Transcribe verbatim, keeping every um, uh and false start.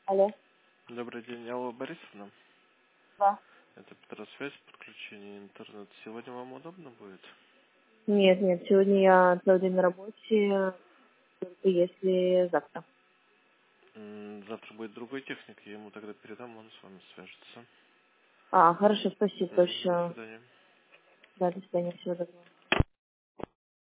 Алло. Добрый день, Алла Борисовна. Да. Это Петросвязь, подключение интернет. Сегодня вам удобно будет? Нет, нет, сегодня я целый день на работе, только если завтра. М, Завтра будет другой техник, я ему тогда передам, он с вами свяжется. А, хорошо, спасибо Мгм, до большое. свидания. Да, до свидания, всего доброго.